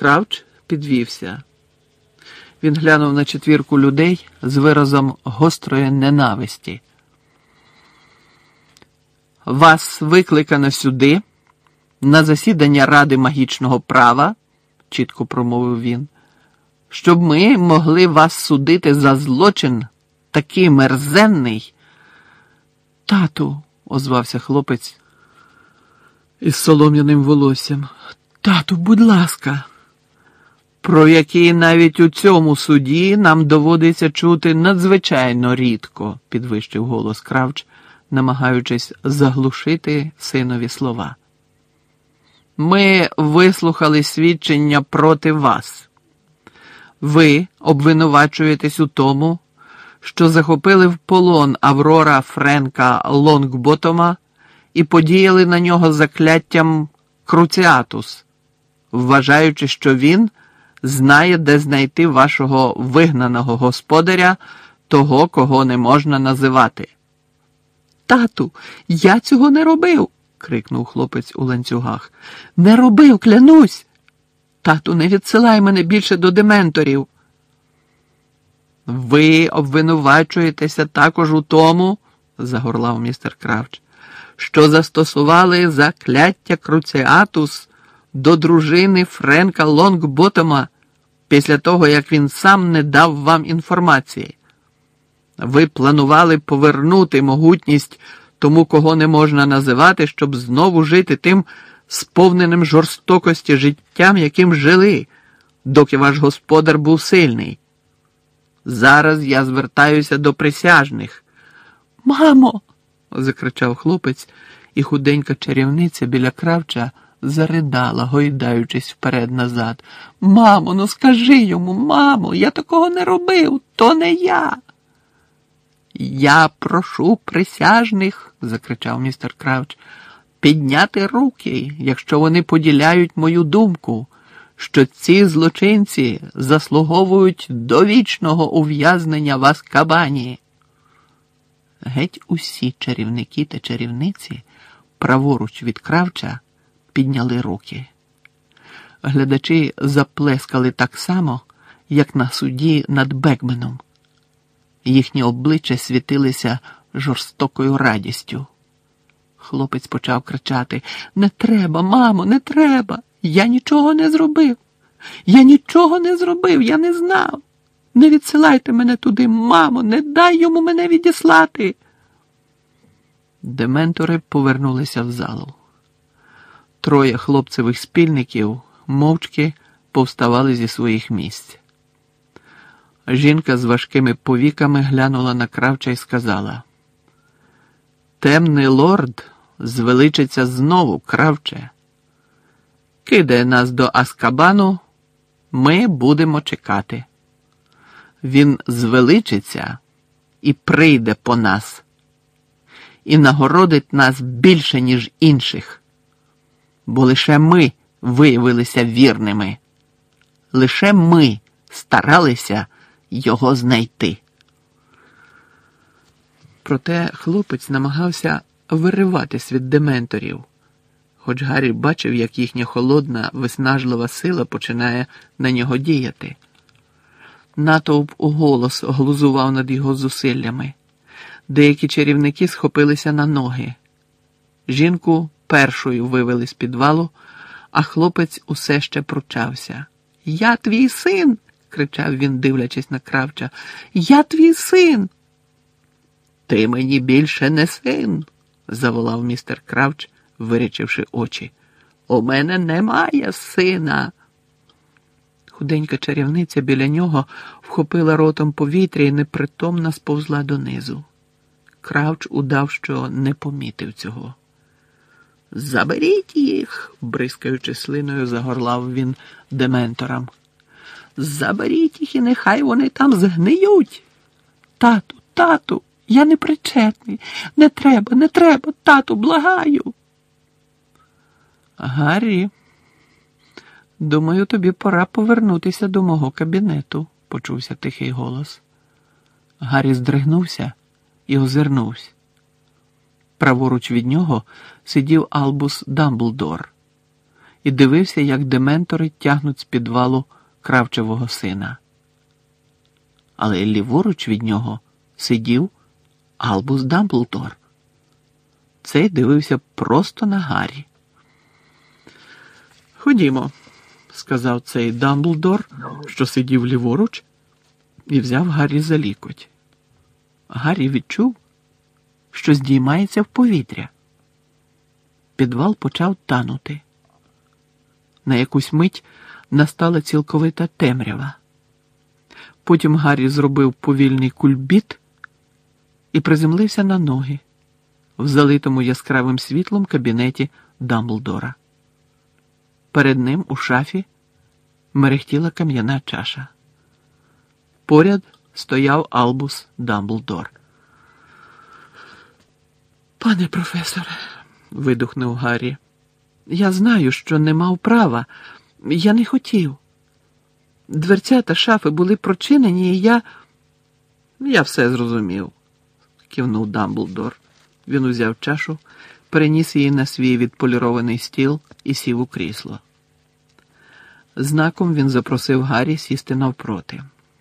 Кравч підвівся. Він глянув на четвірку людей з виразом гострої ненависті. «Вас викликано сюди, на засідання Ради магічного права», – чітко промовив він, – «щоб ми могли вас судити за злочин такий мерзенний». «Тату», – озвався хлопець із солом'яним волоссям, – «тату, будь ласка». «Про які навіть у цьому суді нам доводиться чути надзвичайно рідко», – підвищив голос Кравч, намагаючись заглушити синові слова. «Ми вислухали свідчення проти вас. Ви обвинувачуєтесь у тому, що захопили в полон Аврора Френка Лонгботома і подіяли на нього закляттям Круціатус, вважаючи, що він знає, де знайти вашого вигнаного господаря, того, кого не можна називати». «Тату, я цього не робив!» – крикнув хлопець у ланцюгах. «Не робив, клянусь! Тату, не відсилай мене більше до дементорів!» «Ви обвинувачуєтеся також у тому, – загорлав містер Кравч, – що застосували закляття Круціатус до дружини Френка Лонгботома після того, як він сам не дав вам інформації. Ви планували повернути могутність тому, кого не можна називати, щоб знову жити тим сповненим жорстокості життям, яким жили, доки ваш господар був сильний. Зараз я звертаюся до присяжних». «Мамо!» – закричав хлопець, і худенька чарівниця біля Кравча заридала, гойдаючись вперед-назад. «Мамо, ну скажи йому, мамо, я такого не робив, то не я!» «Я прошу присяжних, – закричав містер Кравч, – підняти руки, якщо вони поділяють мою думку, що ці злочинці заслуговують довічного ув'язнення в Азкабані». Геть усі чарівники та чарівниці праворуч від Кравча підняли руки. Глядачі заплескали так само, як на суді над Бекменом. Їхні обличчя світилися жорстокою радістю. Хлопець почав кричати: «Не треба, мамо, не треба! Я нічого не зробив! Я нічого не зробив, я не знав! Не відсилайте мене туди, мамо, не дай йому мене відіслати!» Дементори повернулися в залу. Троє хлопцевих спільників мовчки повставали зі своїх місць. Жінка з важкими повіками глянула на Кравча і сказала: «Темний лорд звеличиться знову, Кравче. Кидає нас до Азкабану, ми будемо чекати. Він звеличиться і прийде по нас. І нагородить нас більше, ніж інших. Бо лише ми виявилися вірними. Лише ми старалися його знайти». Проте хлопець намагався вириватись від дементорів, хоч Гаррі бачив, як їхня холодна, виснажлива сила починає на нього діяти. Натовп уголос глузував над його зусиллями. Деякі чарівники схопилися на ноги. Жінку першою вивели з підвалу, а хлопець усе ще пручався. «Я твій син!» – кричав він, дивлячись на Кравча. «Я твій син!» «Ти мені більше не син!» – заволав містер Кравч, вирячивши очі. «У мене немає сина!» Худенька чарівниця біля нього вхопила ротом повітря і непритомно сповзла донизу. Кравч удав, що не помітив цього. «Заберіть їх!» – бризкаючи слиною, загорлав він дементорам. «Заберіть їх і нехай вони там згниють!» «Тату, тату, я не причетний! Не треба, не треба, тату, благаю!» «Гаррі, думаю, тобі пора повернутися до мого кабінету», – почувся тихий голос. Гаррі здригнувся і озирнувся. Праворуч від нього сидів Албус Дамблдор. і дивився, як дементори тягнуть з підвалу Кравчевого сина. Але ліворуч від нього сидів Альбус Дамблдор. Цей дивився просто на Гаррі. «Ходімо», – сказав цей Дамблдор, що сидів ліворуч, і взяв Гаррі за лікоть. Гаррі відчув, що здіймається в повітря. Підвал почав танути. На якусь мить настала цілковита темрява. Потім Гаррі зробив повільний кульбіт і приземлився на ноги в залитому яскравим світлом кабінеті Дамблдора. Перед ним у шафі мерехтіла кам'яна чаша. Поряд стояв Альбус Дамблдор. «Пане професоре», – видухнув Гаррі, – «я знаю, що не мав права. Я не хотів. Дверцята шафи були прочинені, і я...» «Я все зрозумів», – кивнув Дамблдор. Він узяв чашу, переніс її на свій відполірований стіл і сів у крісло. Знаком він запросив Гаррі сісти навпроти.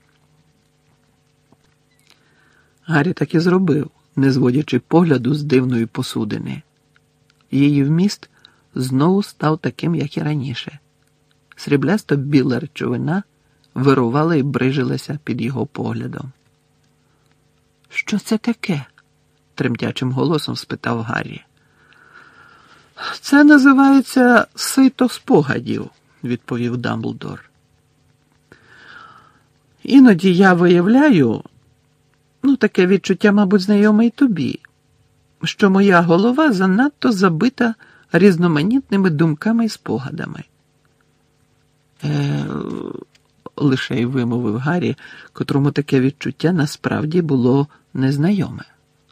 Гаррі так і зробив, не зводячи погляду з дивної посудини. Її вміст знову став таким, як і раніше. Сріблясто-біла речовина вирувала і брижилася під його поглядом. «Що це таке?» – тремтячим голосом спитав Гаррі. «Це називається сито спогадів», – відповів Дамблдор. «Іноді я виявляю, таке відчуття, мабуть, знайоме й тобі, що моя голова занадто забита різноманітними думками і спогадами». Лише й вимовив Гаррі, котрому таке відчуття насправді було незнайоме.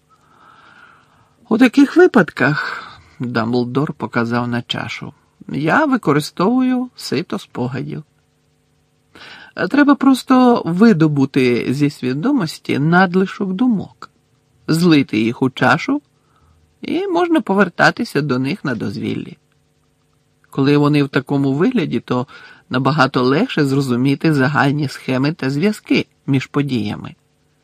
«У таких випадках», – Дамблдор показав на чашу, – «я використовую сито спогадів. Треба просто видобути зі свідомості надлишок думок, злити їх у чашу, і можна повертатися до них на дозвіллі. Коли вони в такому вигляді, то набагато легше зрозуміти загальні схеми та зв'язки між подіями».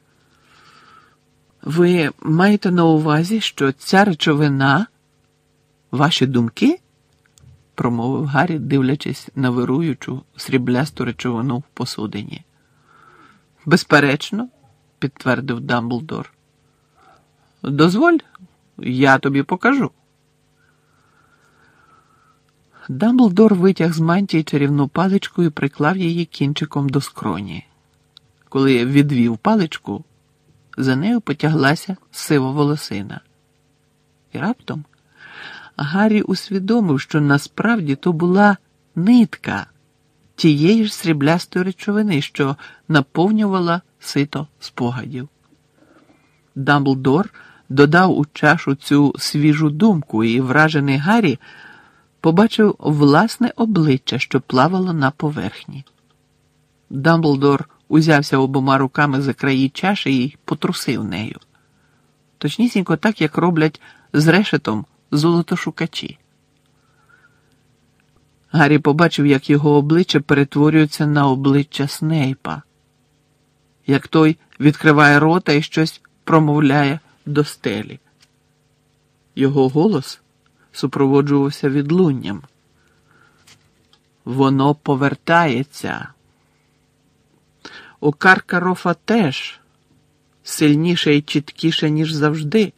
«Ви маєте на увазі, що ця речовина – ваші думки?» – промовив Гаррі, дивлячись на вируючу сріблясту речовину в посудині. «Безперечно», – підтвердив Дамблдор. «Дозволь, я тобі покажу». Дамблдор витяг з мантії чарівну паличку і приклав її кінчиком до скроні. Коли відвів паличку, за нею потяглася сива волосина. І раптом Гаррі усвідомив, що насправді то була нитка тієї ж сріблястої речовини, що наповнювала сито спогадів. Дамблдор додав у чашу цю свіжу думку, і вражений Гаррі побачив власне обличчя, що плавало на поверхні. Дамблдор узявся обома руками за краї чаші і потрусив нею. Точнісінько так, як роблять з решетом золотошукачі. Гаррі побачив, як його обличчя перетворюється на обличчя Снейпа, як той відкриває рота і щось промовляє до стелі. Його голос супроводжувався відлунням. «Воно повертається. У Каркарофа теж сильніше і чіткіше, ніж завжди».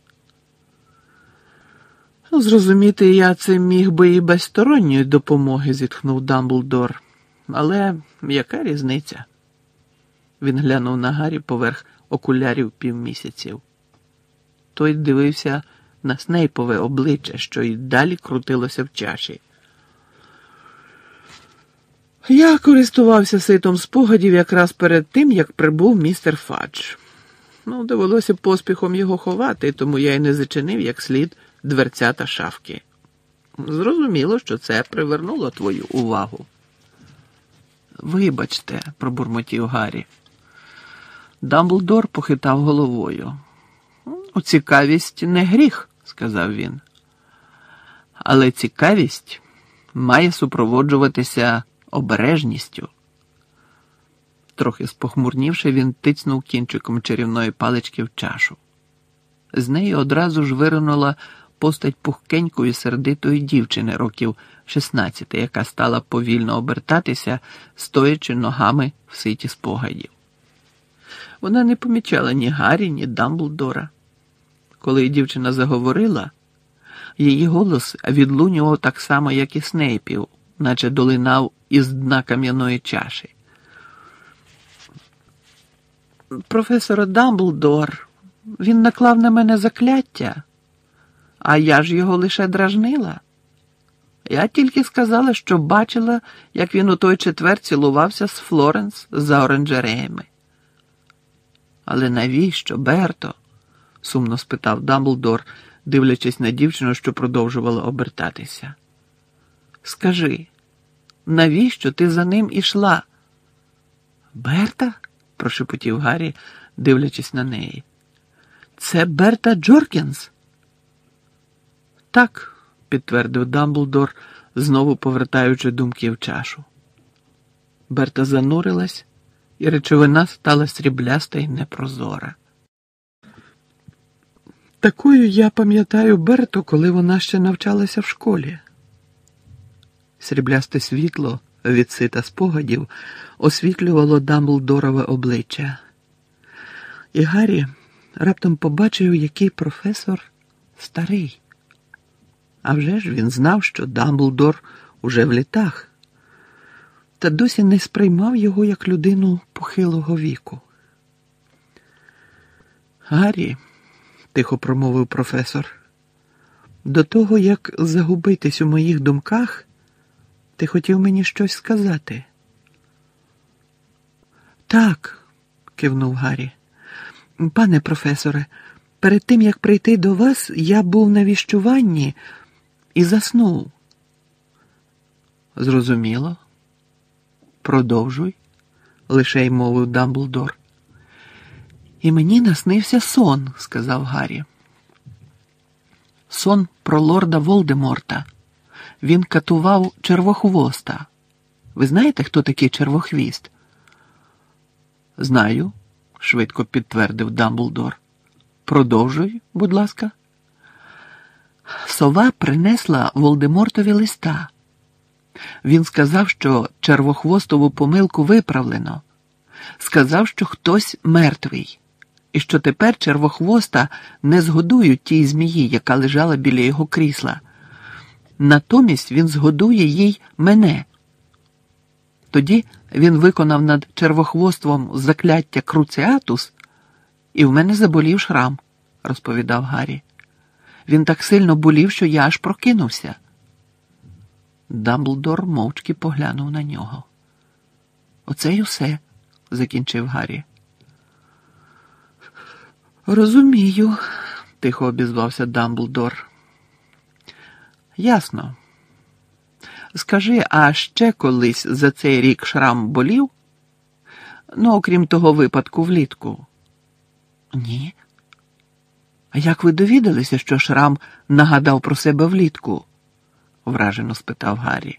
«Зрозуміти я це міг би і без сторонньої допомоги», – зітхнув Дамблдор. «Але яка різниця?» Він глянув на Гаррі поверх окулярів півмісяців. Той дивився на Снейпове обличчя, що й далі крутилося в чаші. «Я користувався ситом спогадів якраз перед тим, як прибув містер Фадж. Довелося поспіхом його ховати, тому я й не зачинив як слід дверцята шафки. Зрозуміло, що це привернуло твою увагу». «Вибачте», – пробурмотів Гаррі. Дамблдор похитав головою. «Цікавість не гріх», – сказав він. «Але цікавість має супроводжуватися обережністю. Трохи спохмурнівши, він тицнув кінчиком чарівної палички в чашу. З неї одразу ж виринула постать пухкенької сердитої дівчини років 16, яка стала повільно обертатися, стоячи ногами в ситі спогадів. Вона не помічала ні Гаррі, ні Дамблдора. Коли дівчина заговорила, її голос відлунював так само, як і Снейпів, наче долинав із дна кам'яної чаші. «Професор Дамблдор, він наклав на мене закляття, а я ж його лише дражнила. Я тільки сказала, що бачила, як він у той четвер цілувався з Флоренс за оранжереями». «Але навіщо, Берто?» – сумно спитав Дамблдор, дивлячись на дівчину, що продовжувала обертатися. «Скажи, навіщо ти за ним ішла?» «Берта?» – прошепотів Гаррі, дивлячись на неї. «Це Берта Джоркінс?» «Так», – підтвердив Дамблдор, знову повертаючи думки в чашу. Берта занурилась, і речовина стала срібляста й непрозора. Такою я пам'ятаю Берту, коли вона ще навчалася в школі. Сріблясте світло від сита спогадів освітлювало Дамблдорове обличчя. І Гаррі раптом побачив, який професор старий. А вже ж він знав, що Дамблдор уже в літах, та досі не сприймав його як людину похилого віку. «Гаррі», – тихо промовив професор, – «до того, як загубитись у моїх думках, ти хотів мені щось сказати?» «Так», – кивнув Гаррі. «Пане професоре, перед тим, як прийти до вас, я був на віщуванні і заснув». «Зрозуміло. Продовжуй», – лише й мовив Дамблдор. «І мені наснився сон», – сказав Гаррі. «Сон про лорда Волдеморта. Він катував Червохвоста. Ви знаєте, хто такий Червохвіст?» «Знаю», – швидко підтвердив Дамблдор. «Продовжуй, будь ласка». «Сова принесла Волдемортові листа. Він сказав, що Червохвостову помилку виправлено. Сказав, що хтось мертвий, і що тепер Червохвоста не згодують тій змії, яка лежала біля його крісла. Натомість він згодує їй мене. Тоді він виконав над Червохвоством закляття Круціатус, і в мене заболів шрам», – розповідав Гаррі. «Він так сильно болів, що я аж прокинувся». Дамблдор мовчки поглянув на нього. «Оце й усе», – закінчив Гаррі. «Розумію», – тихо обізвався Дамблдор. «Ясно. Скажи, а ще колись за цей рік шрам болів? Ну, окрім того випадку влітку?» «Ні». «А як ви довідалися, що шрам нагадав про себе влітку?» – вражено спитав Гаррі.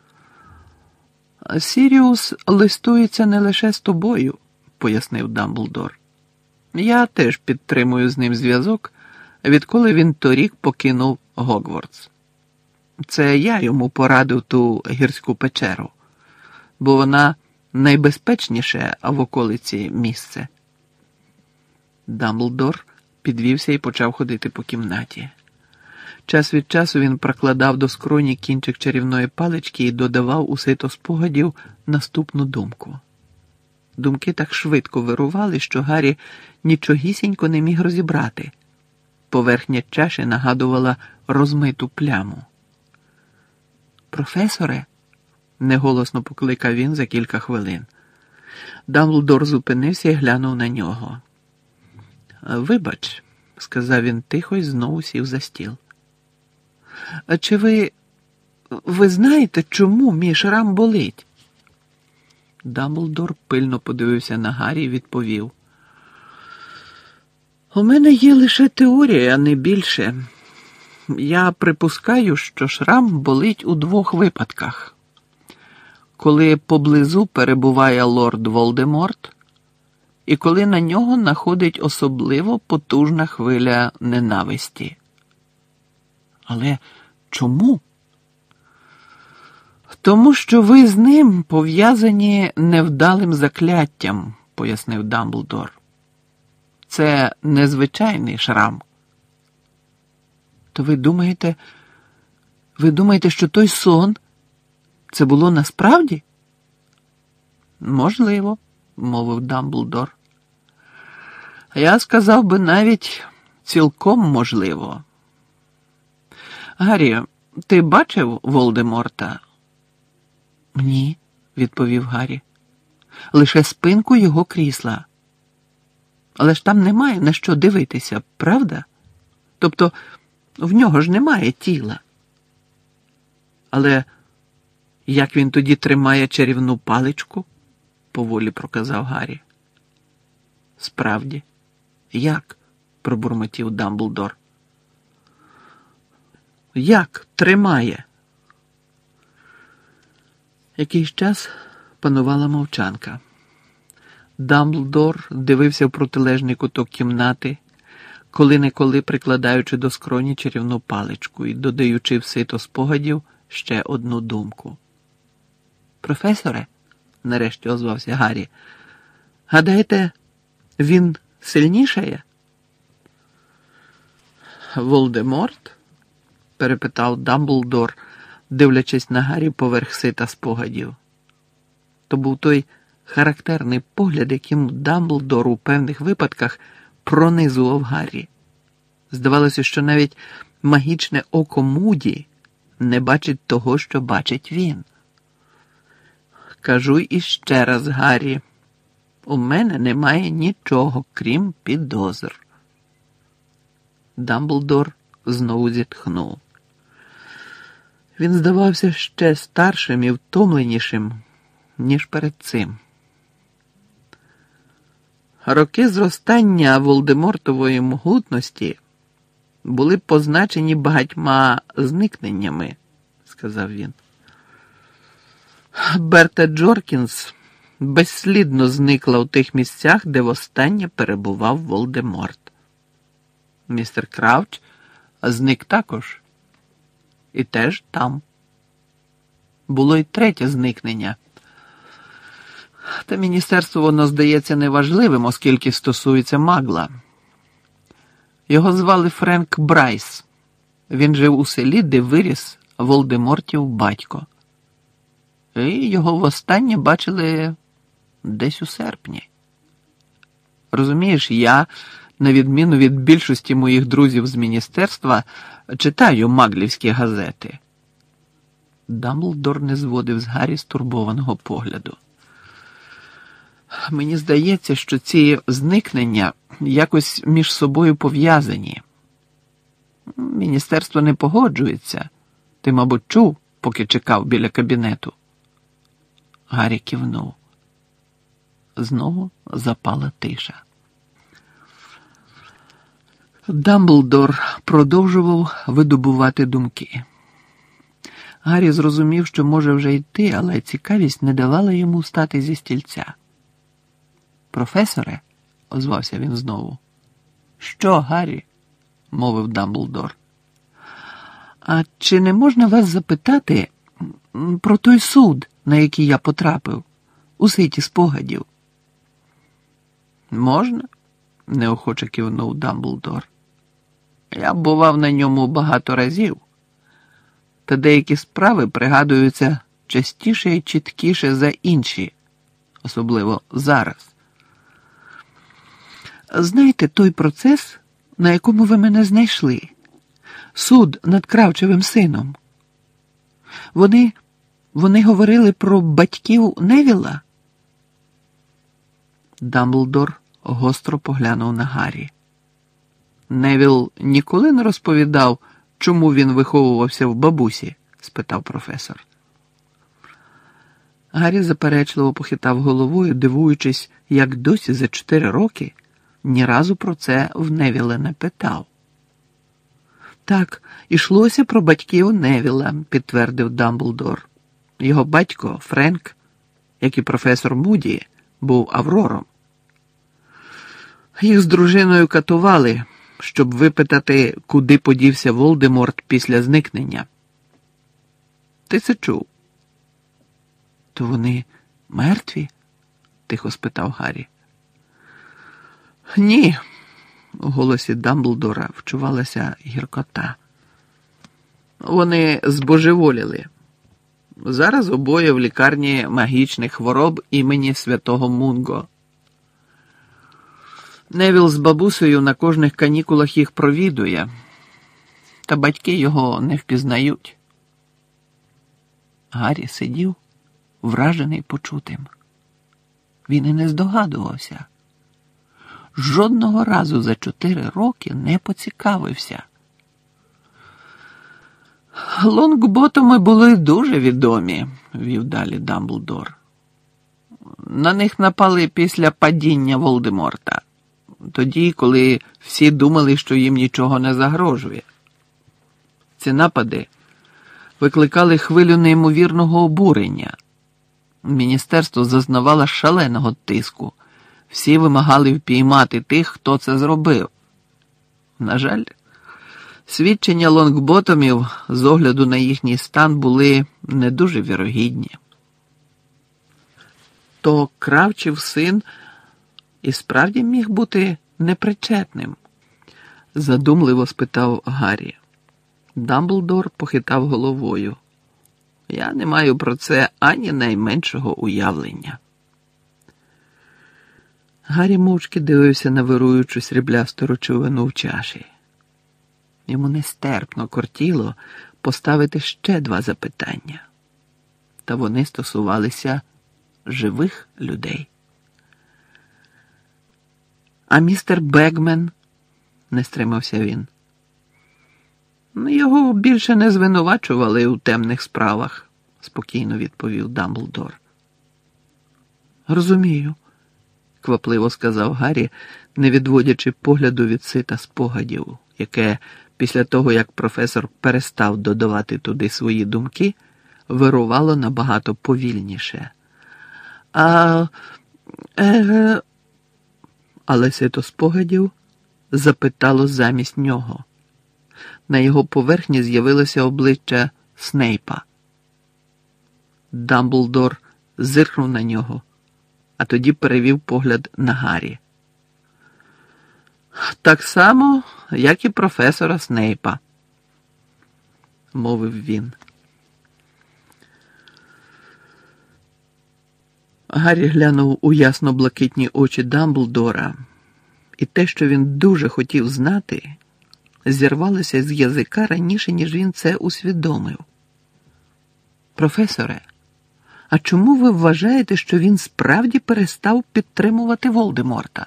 «Сіріус листується не лише з тобою», – пояснив Дамблдор. «Я теж підтримую з ним зв'язок, відколи він торік покинув Гогвартс. Це я йому порадив ту гірську печеру, бо вона найбезпечніше в околиці місце». Дамблдор підвівся і почав ходити по кімнаті. Час від часу він прокладав до скроні кінчик чарівної палички і додавав у сито спогадів наступну думку. Думки так швидко вирували, що Гаррі нічогісінько не міг розібрати. Поверхня чаші нагадувала розмиту пляму. «Професоре», – неголосно покликав він за кілька хвилин. Дамблдор зупинився і глянув на нього. «Вибач», – сказав він тихо і знову сів за стіл. «Чи ви знаєте, чому мій шрам болить?» Дамблдор пильно подивився на Гаррі і відповів. «У мене є лише теорія, а не більше. Я припускаю, що шрам болить у двох випадках. Коли поблизу перебуває лорд Волдеморт, і коли на нього находить особливо потужна хвиля ненависті. Але чому? Тому що ви з ним пов'язані невдалим закляттям, пояснив Дамблдор. Це незвичайний шрам. То ви думаєте, що той сон, це було насправді? Можливо, мовив Дамблдор. Я сказав би навіть цілком можливо. Гаррі, ти бачив Волдеморта? Ні, відповів Гаррі. Лише спинку його крісла. Але ж там немає на що дивитися, правда? Тобто, в нього ж немає тіла. Але як він тоді тримає чарівну паличку? Поволі проказав Гаррі. Справді, як? Пробурмотів Дамблдор. Як тримає? Якийсь час панувала мовчанка. Дамблдор дивився в протилежний куток кімнати, коли-неколи прикладаючи до скроні чарівну паличку і додаючи в сито спогадів ще одну думку. «Професоре», – нарешті озвався Гаррі, – «гадаєте, він сильнішає?» «Волдеморт?» – перепитав Дамблдор, дивлячись на Гаррі поверх сита спогадів. То був той характерний погляд, яким Дамблдор у певних випадках пронизував Гаррі. Здавалося, що навіть магічне око Муді не бачить того, що бачить він. «Кажу іще раз, Гаррі, у мене немає нічого, крім підозр». Дамблдор знову зітхнув. Він здавався ще старшим і втомленішим, ніж перед цим. Роки зростання Волдемортової могутності були позначені багатьма зникненнями, сказав він. Берта Джоркінс безслідно зникла у тих місцях, де востаннє перебував Волдеморт. Містер Кравч зник також. І теж там. Було й третє зникнення. Та міністерству воно здається неважливим, оскільки стосується Магла. Його звали Френк Брайс. Він жив у селі, де виріс Волдемортів батько. І його востаннє бачили десь у серпні. Розумієш, я, на відміну від більшості моїх друзів з міністерства, читаю маглівські газети. Дамблдор не зводив з Гаррі стурбованого погляду. Мені здається, що ці зникнення якось між собою пов'язані. Міністерство не погоджується. Ти, мабуть, чув, поки чекав біля кабінету. Гаррі кивнув. Знову запала тиша. Дамблдор продовжував видобувати думки. Гаррі зрозумів, що може вже йти, але цікавість не давала йому встати зі стільця. «Професоре», – озвався він знову. «Що, Гаррі?» – мовив Дамблдор. «А чи не можна вас запитати про той суд, на який я потрапив, у ситі спогадів?» «Можна?» – неохоче кивнув Дамблдор. «Я бував на ньому багато разів, та деякі справи пригадуються частіше і чіткіше за інші, особливо зараз. Знаєте той процес, на якому ви мене знайшли? Суд над Кравчевим сином. Вони говорили про батьків Невіла?» Дамблдор гостро поглянув на Гаррі. «Невіл ніколи не розповідав, чому він виховувався в бабусі?» – спитав професор. Гаррі заперечливо похитав головою, дивуючись, як досі за 4 роки ні разу про це в Невіла не питав. Так, ішлося про батьків Невіла, підтвердив Дамблдор. Його батько, Френк, як і професор Муді, був Аврором. Їх з дружиною катували, щоб випитати, куди подівся Волдеморт після зникнення. Ти це чув? То вони мертві? Тихо спитав Гаррі. Ні, у голосі Дамблдора вчувалася гіркота. Вони збожеволіли. Зараз обоє в лікарні магічних хвороб імені святого Мунго. Невіл з бабусею на кожних канікулах їх провідує, та батьки його не впізнають. Гаррі сидів, вражений почутим. Він і не здогадувався. Жодного разу за 4 роки не поцікавився. Лонгботоми були дуже відомі, вів далі Дамблдор. На них напали після падіння Волдеморта. Тоді, коли всі думали, що їм нічого не загрожує. Ці напади викликали хвилю неймовірного обурення. Міністерство зазнавало шаленого тиску. Всі вимагали впіймати тих, хто це зробив. На жаль, свідчення лонгботомів з огляду на їхній стан були не дуже вірогідні. То Кравчів син і справді міг бути непричетним? Задумливо спитав Гаррі. Дамблдор похитав головою. Я не маю про це ані найменшого уявлення. Гаррі мовчки дивився на вируючу сріблясту речовину в чаші. Йому нестерпно кортіло поставити ще 2 запитання. Та вони стосувалися живих людей. А містер Бегмен, не стримався він. Його більше не звинувачували у темних справах, спокійно відповів Дамблдор. Розумію, квапливо сказав Гаррі, не відводячи погляду від сита спогадів, яке, після того, як професор перестав додавати туди свої думки, вирувало набагато повільніше. Але сито спогадів запитало замість нього. На його поверхні з'явилося обличчя Снейпа. Дамблдор зиркнув на нього, а тоді перевів погляд на Гаррі. Так само, як і професора Снейпа, мовив він. Гаррі глянув у ясно-блакитні очі Дамблдора, і те, що він дуже хотів знати, зірвалося з язика раніше, ніж він це усвідомив. Професоре, а чому ви вважаєте, що він справді перестав підтримувати Волдеморта?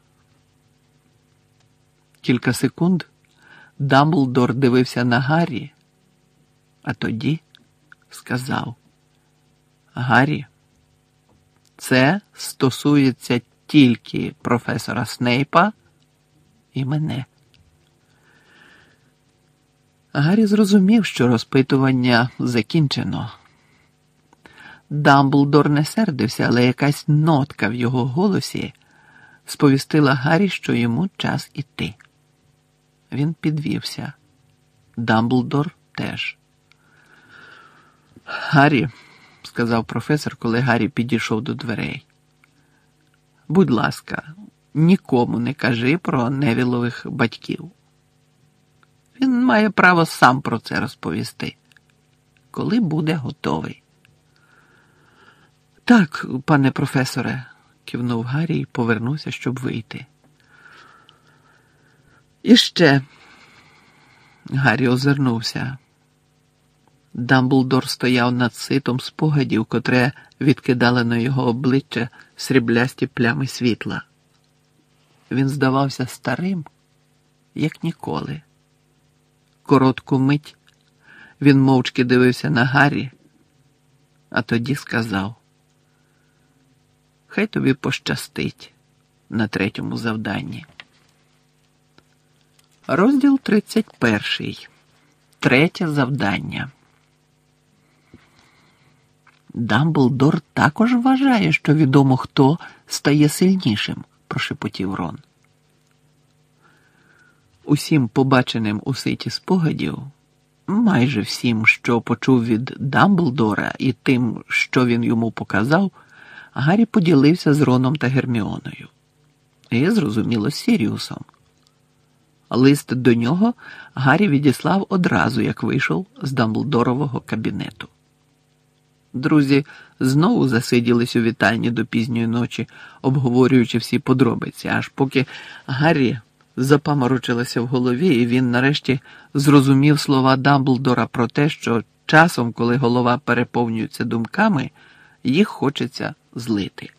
Кілька секунд Дамблдор дивився на Гаррі, а тоді сказав: Гаррі, це стосується тільки професора Снейпа і мене. Гаррі зрозумів, що розпитування закінчено. Дамблдор не сердився, але якась нотка в його голосі сповістила Гаррі, що йому час іти. Він підвівся. Дамблдор теж. Гаррі, сказав професор, коли Гаррі підійшов до дверей. Будь ласка, нікому не кажи про Невілових батьків. Він має право сам про це розповісти, коли буде готовий. Так, пане професоре, кивнув Гаррі і повернувся, щоб вийти. І ще. Гаррі озирнувся. Дамблдор стояв над ситом спогадів, котре відкидали на його обличчя сріблясті плями світла. Він здавався старим, як ніколи. Коротку мить він мовчки дивився на Гаррі, а тоді сказав: хай тобі пощастить на 3-му завданні. Розділ 31. Третє завдання. Дамблдор також вважає, що відомо, хто стає сильнішим, прошепотів Рон. Усім побаченим у ситі спогадів, майже всім, що почув від Дамблдора, і тим, що він йому показав, Гаррі поділився з Роном та Герміоною. І, зрозуміло, з Сіріусом. Лист до нього Гаррі відіслав одразу, як вийшов з Дамблдорового кабінету. Друзі знову засиділись у вітальні до пізньої ночі, обговорюючи всі подробиці, аж поки Гаррі запаморочилося в голові, і він нарешті зрозумів слова Дамблдора про те, що часом, коли голова переповнюється думками, їх хочеться злити.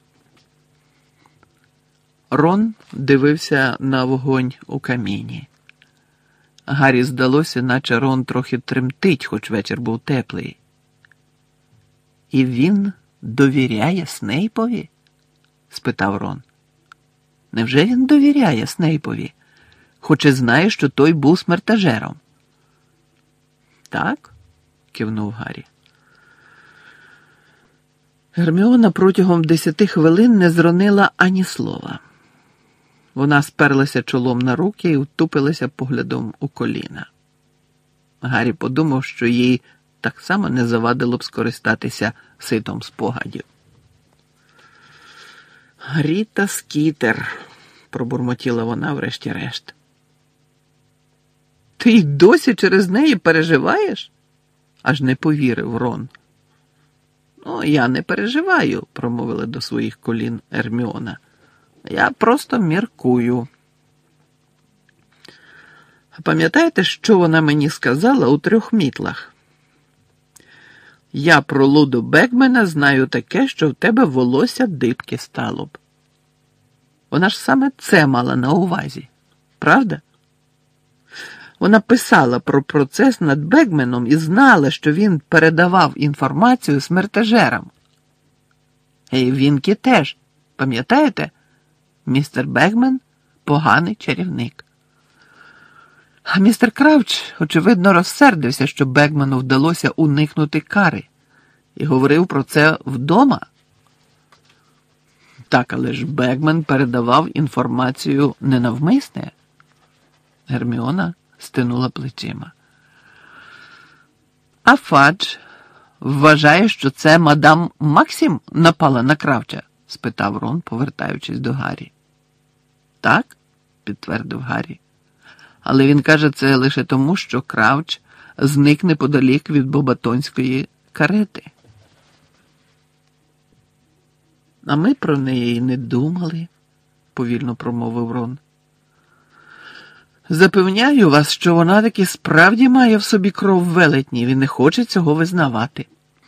Рон дивився на вогонь у каміні. Гаррі здалося, наче Рон трохи тремтить, хоч вечір був теплий. «І він довіряє Снейпові?» – спитав Рон. «Невже він довіряє Снейпові, хоч і знає, що той був смертежером?» «Так», – кивнув Гаррі. Герміона протягом 10 хвилин не зронила ані слова. Вона сперлася чолом на руки і втупилася поглядом у коліна. Гаррі подумав, що їй так само не завадило б скористатися ситом спогадів. «Ріта Скітер», – пробурмотіла вона врешті-решт. «Ти й досі через неї переживаєш?» – аж не повірив Рон. «Ну, я не переживаю», – промовила до своїх колін Герміона. «Я просто міркую». Пам'ятаєте, що вона мені сказала у 3 мітлах? «Я про Луду Бекмена знаю таке, що в тебе волосся дибки стало б». Вона ж саме це мала на увазі, правда? Вона писала про процес над Бекменом і знала, що він передавав інформацію смертежерам. І Вінкі теж, пам'ятаєте? Містер Бекмен – поганий чарівник. А містер Кравч, очевидно, розсердився, що Бекмену вдалося уникнути кари, і говорив про це вдома. Так, але ж Бекмен передавав інформацію ненавмисне. Герміона стинула плечима. А Фадж вважає, що це мадам Максім напала на Кравча? Спитав Рон, повертаючись до Гаррі. Так, підтвердив Гаррі. Але він каже це лише тому, що Кравч зник неподалік від Бобатонської карети. А ми про неї й не думали, повільно промовив Рон. Запевняю вас, що вона таки справді має в собі кров велетнів і не хоче цього визнавати.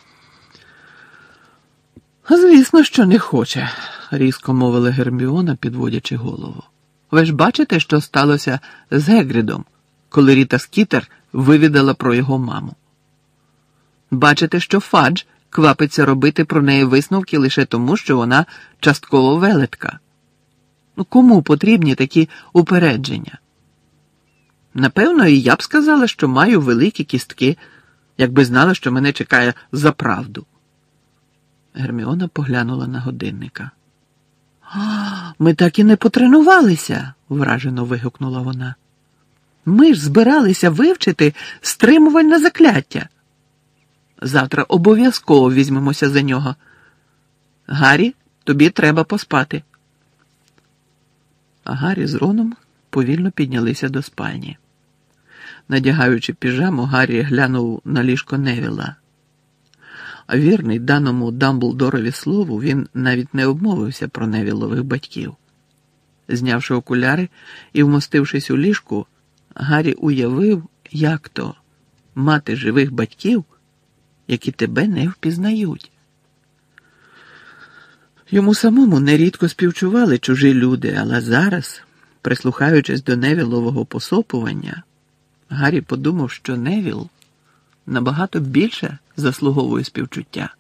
Звісно, що не хоче, різко мовила Герміона, підводячи голову. Ви ж бачите, що сталося з Гегрідом, коли Ріта Скітер вивідала про його маму. Бачите, що Фадж квапиться робити про неї висновки лише тому, що вона частково велетка. Ну, кому потрібні такі упередження? Напевно, і я б сказала, що маю великі кістки, якби знала, що мене чекає за правду. Герміона поглянула на годинника. «Ми так і не потренувалися», – вражено вигукнула вона. «Ми ж збиралися вивчити стримувальне закляття. Завтра обов'язково візьмемося за нього. Гаррі, тобі треба поспати». А Гаррі з Роном повільно піднялися до спальні. Надягаючи піжаму, Гаррі глянув на ліжко Невіла. А вірний даному Дамблдорові слову, він навіть не обмовився про Невілових батьків. Знявши окуляри і вмостившись у ліжку, Гаррі уявив, як то мати живих батьків, які тебе не впізнають. Йому самому нерідко співчували чужі люди, але зараз, прислухаючись до Невілового посопування, Гаррі подумав, що Невіл набагато більше заслуговує співчуття.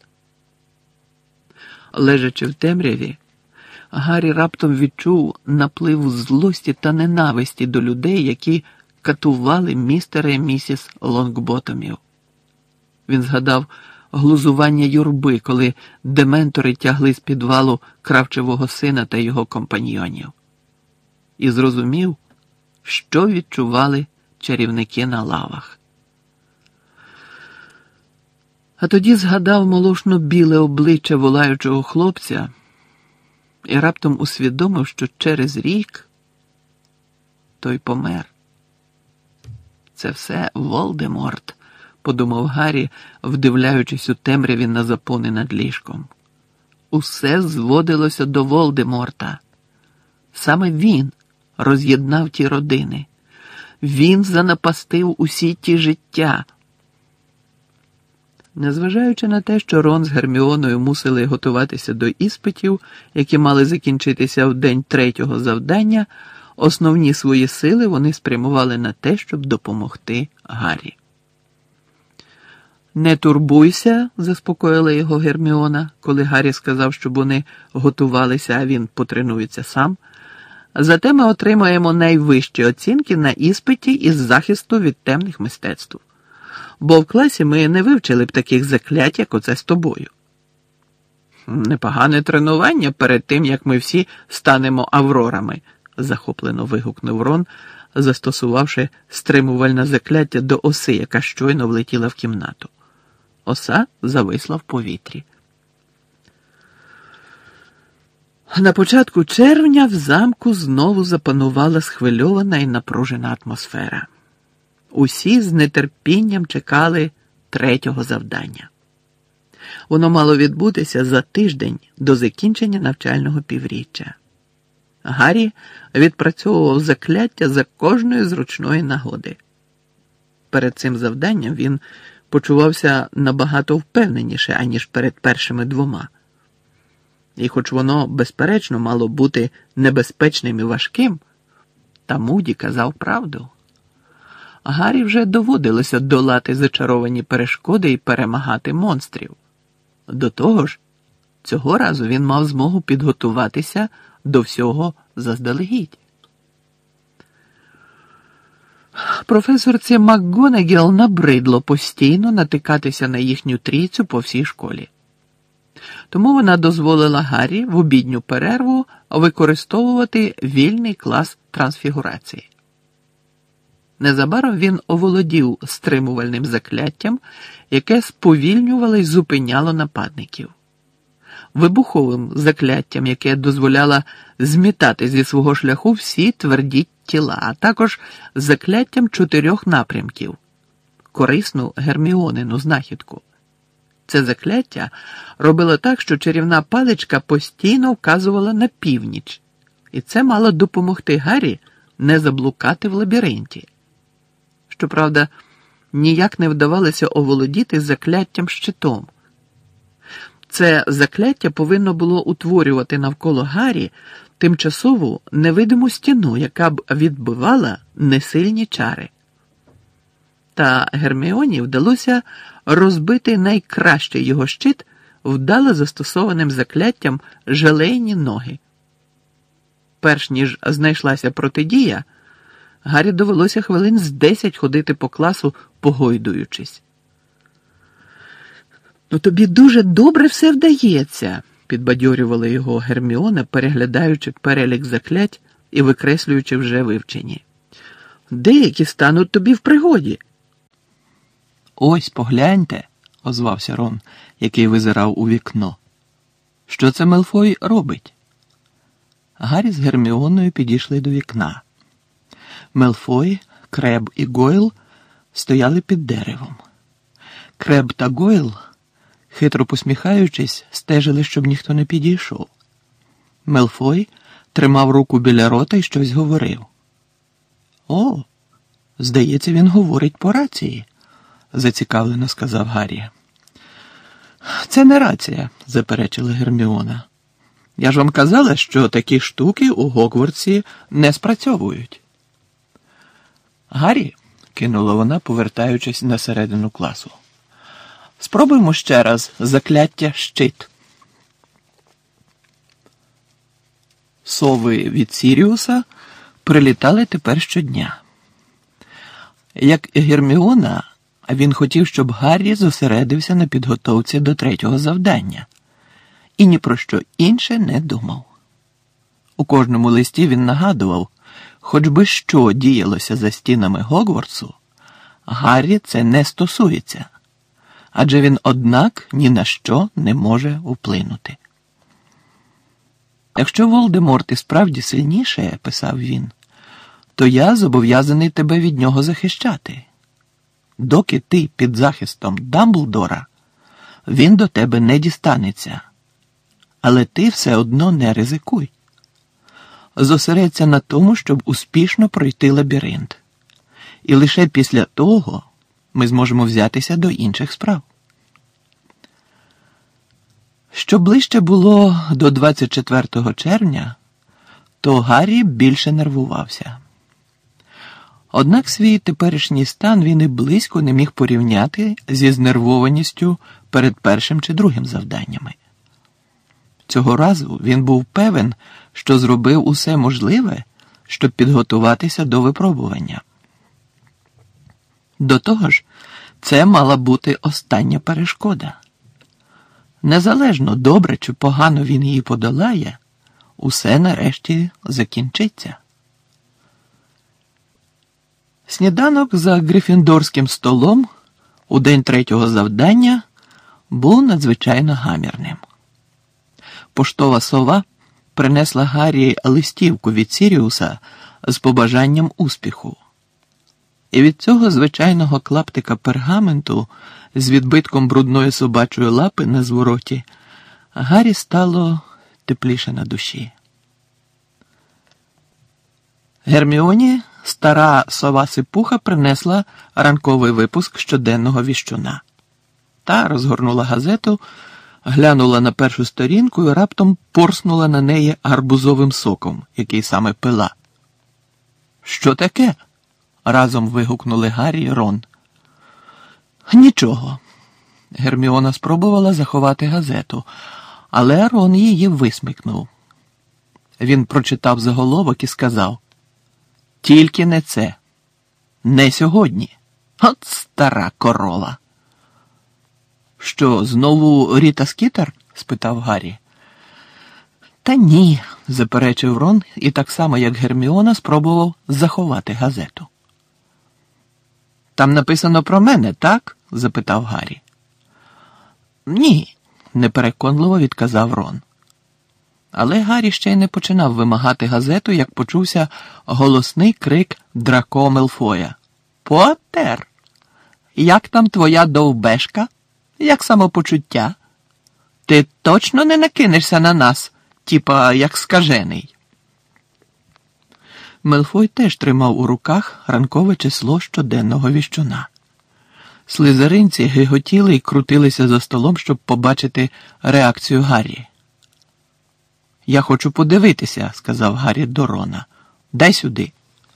Лежачи в темряві, Гаррі раптом відчув наплив злості та ненависті до людей, які катували містера і місіс Лонгботомів. Він згадав глузування юрби, коли дементори тягли з підвалу Кравчевого сина та його компаньйонів. І зрозумів, що відчували чарівники на лавах. А тоді згадав молочно-біле обличчя волаючого хлопця і раптом усвідомив, що через рік той помер. Це все Волдеморт, подумав Гаррі, вдивляючись у темряві на запони над ліжком. Усе зводилося до Волдеморта. Саме він роз'єднав ті родини. Він занапастив усі ті життя. Незважаючи на те, що Рон з Герміоною мусили готуватися до іспитів, які мали закінчитися в день третього завдання, основні свої сили вони спрямували на те, щоб допомогти Гаррі. «Не турбуйся», – заспокоїла його Герміона, коли Гаррі сказав, щоб вони готувалися, а він потренується сам. «Зате ми отримаємо найвищі оцінки на іспиті із захисту від темних мистецтв. Бо в класі ми не вивчили б таких заклять, як оце з тобою». «Непогане тренування перед тим, як ми всі станемо аврорами», – захоплено вигукнув Рон, застосувавши стримувальне закляття до оси, яка щойно влетіла в кімнату. Оса зависла в повітрі. На початку червня в замку знову запанувала схвильована і напружена атмосфера. Усі з нетерпінням чекали третього завдання. Воно мало відбутися за тиждень до закінчення навчального півріччя. Гаррі відпрацьовував закляття за кожної зручної нагоди. Перед цим завданням він почувався набагато впевненіше, аніж перед першими двома. І хоч воно, безперечно, мало бути небезпечним і важким, та Муді казав правду. Гаррі вже доводилося долати зачаровані перешкоди і перемагати монстрів. До того ж, цього разу він мав змогу підготуватися до всього заздалегідь. Професорці МакГонагал набридло постійно натикатися на їхню трійцю по всій школі. Тому вона дозволила Гаррі в обідню перерву використовувати вільний клас трансфігурації. Незабаром він оволодів стримувальним закляттям, яке сповільнювало й зупиняло нападників. Вибуховим закляттям, яке дозволяло змітати зі свого шляху всі тверді тіла, а також закляттям 4 напрямків – корисну Герміонину знахідку. Це закляття робило так, що чарівна паличка постійно вказувала на північ, і це мало допомогти Гаррі не заблукати в лабіринті. Щоправда, ніяк не вдавалося оволодіти закляттям щитом. Це закляття повинно було утворювати навколо Гаррі тимчасову невидиму стіну, яка б відбивала несильні чари. Та Герміоні вдалося розбити найкращий його щит вдало застосованим закляттям «желейні ноги». Перш ніж знайшлася протидія, Гаррі довелося хвилин з 10 ходити по класу, погойдуючись. «Ну тобі дуже добре все вдається», – підбадьорювала його Герміона, переглядаючи перелік заклять і викреслюючи вже вивчені. «Деякі стануть тобі в пригоді». «Ось, погляньте», – озвався Рон, який визирав у вікно. «Що це Мелфой робить?» Гаррі з Герміоною підійшли до вікна. Мелфой, Креб і Гойл стояли під деревом. Креб та Гойл, хитро посміхаючись, стежили, щоб ніхто не підійшов. Мелфой тримав руку біля рота і щось говорив. «О, здається, він говорить по рації», – зацікавлено сказав Гаррі. «Це не рація», – заперечила Герміона. «Я ж вам казала, що такі штуки у Гогвартсі не спрацьовують». «Гаррі», – кинула вона, повертаючись на середину класу, – «спробуймо ще раз закляття щит». Сови від Сіріуса прилітали тепер щодня. Як Герміона, він хотів, щоб Гаррі зосередився на підготовці до 3-го завдання і ні про що інше не думав. У кожному листі він нагадував, хоч би що діялося за стінами Гогвартсу, Гаррі це не стосується, адже він, однак, ні на що не може вплинути. «Якщо Волдеморт і справді сильніше, – писав він, – то я зобов'язаний тебе від нього захищати. Доки ти під захистом Дамблдора, він до тебе не дістанеться. Але ти все одно не ризикуй. Зосередься на тому, щоб успішно пройти лабіринт. І лише після того ми зможемо взятися до інших справ». Що ближче було до 24 червня, то Гаррі більше нервувався. Однак свій теперішній стан він і близько не міг порівняти зі знервованістю перед першим чи другим завданнями. Цього разу він був певен, що зробив усе можливе, щоб підготуватися до випробування. До того ж, це мала бути остання перешкода. Незалежно, добре чи погано він її подолає, усе нарешті закінчиться. Сніданок за грифіндорським столом у день 3-го завдання був надзвичайно гамірним. Поштова сова принесла Гаррі листівку від Сіріуса з побажанням успіху. І від цього звичайного клаптика пергаменту з відбитком брудної собачої лапи на звороті Гаррі стало тепліше на душі. Герміоні стара сова-сипуха принесла ранковий випуск щоденного віщуна. Та розгорнула газету, глянула на першу сторінку і раптом порснула на неї гарбузовим соком, який саме пила. «Що таке?» – разом вигукнули Гаррі й Рон. «Нічого». Герміона спробувала заховати газету, але Рон її висмикнув. Він прочитав заголовок і сказав: «Тільки не це. Не сьогодні. От стара корова». «Що, знову Ріта Скітер?» – спитав Гаррі. «Та ні», – заперечив Рон і так само, як Герміона, спробував заховати газету. «Там написано про мене, так?» – запитав Гаррі. «Ні», – непереконливо відказав Рон. Але Гаррі ще й не починав вимагати газету, як почувся голосний крик Драко Мелфоя. «Поттер! Як там твоя довбешка? Як самопочуття? Ти точно не накинешся на нас, типа як скажений?» Мелфой теж тримав у руках ранкове число щоденного віщуна. Слизеринці гиготіли і крутилися за столом, щоб побачити реакцію Гаррі. «Я хочу подивитися», – сказав Гаррі до Рона. «Дай сюди».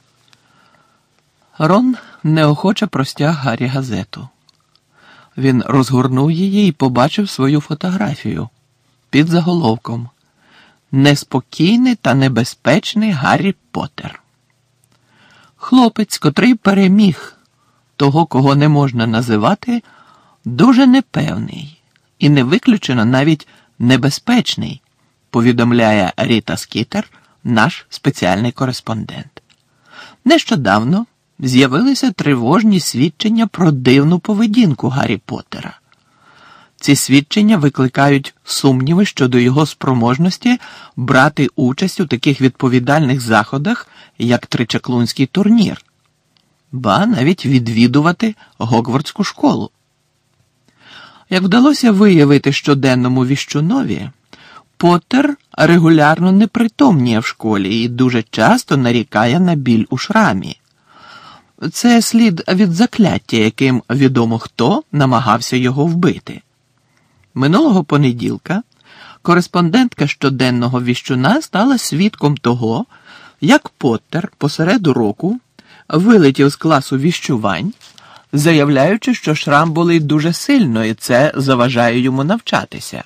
Рон неохоче простяг Гаррі газету. Він розгорнув її і побачив свою фотографію під заголовком «Неспокійний та небезпечний Гаррі Поттер». Хлопець, котрий переміг того, кого не можна називати, дуже непевний і не виключено навіть небезпечний, повідомляє Ріта Скітер, наш спеціальний кореспондент. Нещодавно з'явилися тривожні свідчення про дивну поведінку Гаррі Поттера. Ці свідчення викликають сумніви щодо його спроможності брати участь у таких відповідальних заходах, як Тричаклунський турнір, ба навіть відвідувати Гогвартську школу. Як вдалося виявити щоденному віщунові, Поттер регулярно непритомніє в школі і дуже часто нарікає на біль у шрамі. Це слід від закляття, яким відомо хто намагався його вбити. Минулого понеділка кореспондентка щоденного віщуна стала свідком того, як Поттер посеред уроку вилетів з класу віщувань, заявляючи, що шрам болить дуже сильно і це заважає йому навчатися.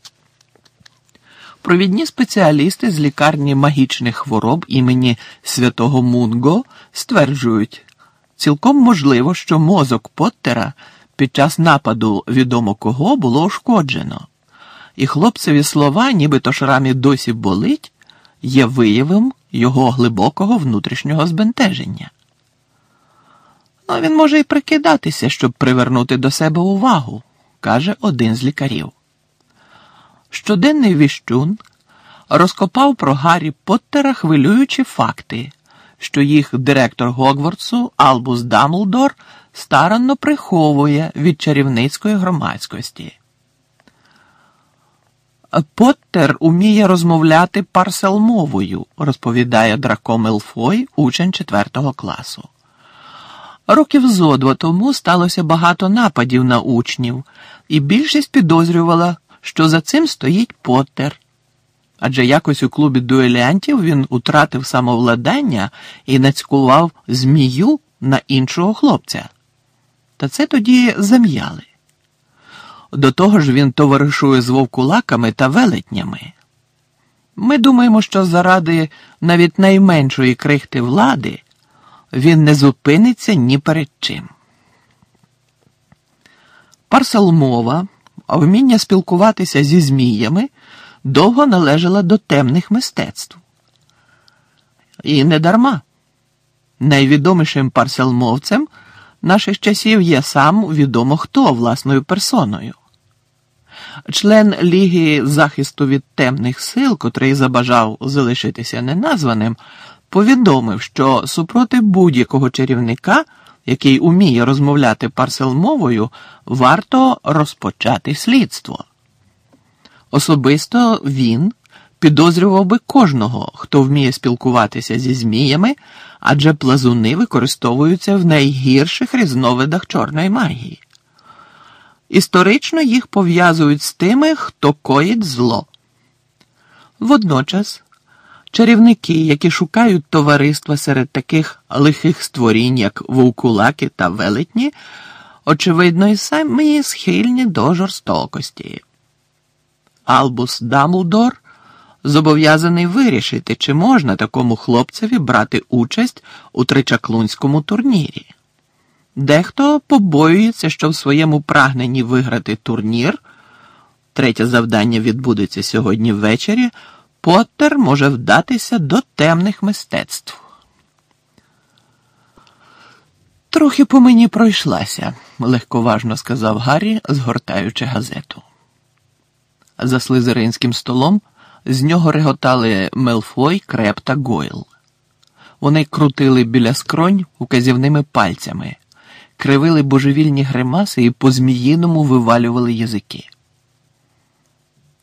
Провідні спеціалісти з лікарні магічних хвороб імені Святого Мунго стверджують, цілком можливо, що мозок Поттера під час нападу відомо кого було ушкоджено, і хлопцеві слова, нібито шрамі досі болить, є виявом його глибокого внутрішнього збентеження. Ну, він може і прикидатися, щоб привернути до себе увагу, каже один з лікарів. Щоденний віщун розкопав про Гаррі Поттера хвилюючі факти, що їх директор Гогвартсу Альбус Дамблдор старанно приховує від чарівницької громадськості. «Поттер уміє розмовляти парселмовою», розповідає Драко Мелфой, учень 4 класу. Років зо 2 тому сталося багато нападів на учнів, і більшість підозрювала, що за цим стоїть Поттер. Адже якось у клубі дуелянтів він утратив самовладання і нацькував змію на іншого хлопця. Та це тоді зам'яли. До того ж він товаришує з вовкулаками та велетнями. Ми думаємо, що заради навіть найменшої крихти влади він не зупиниться ні перед чим. Парселмова, вміння спілкуватися зі зміями, довго належала до темних мистецтв. І не дарма. Найвідомішим парселмовцем наших часів є сам відомо хто власною персоною. Член Ліги захисту від темних сил, котрий забажав залишитися неназваним, повідомив, що супроти будь-якого чарівника, який уміє розмовляти парселмовою, варто розпочати слідство. Особисто він підозрював би кожного, хто вміє спілкуватися зі зміями, адже плазуни використовуються в найгірших різновидах чорної магії. Історично їх пов'язують з тими, хто коїть зло. Водночас, чарівники, які шукають товариства серед таких лихих створінь, як вовкулаки та велетні, очевидно, і самі схильні до жорстокості. Альбус Дамблдор зобов'язаний вирішити, чи можна такому хлопцеві брати участь у тричаклунському турнірі. Дехто побоюється, що в своєму прагненні виграти турнір, третє завдання відбудеться сьогодні ввечері, Поттер може вдатися до темних мистецтв. «Трохи по мені пройшлася», – легковажно сказав Гаррі, згортаючи газету. За слизеринським столом з нього реготали Мелфой, Креб та Гойл. Вони крутили біля скронь указівними пальцями, кривили божевільні гримаси і по-зміїному вивалювали язики.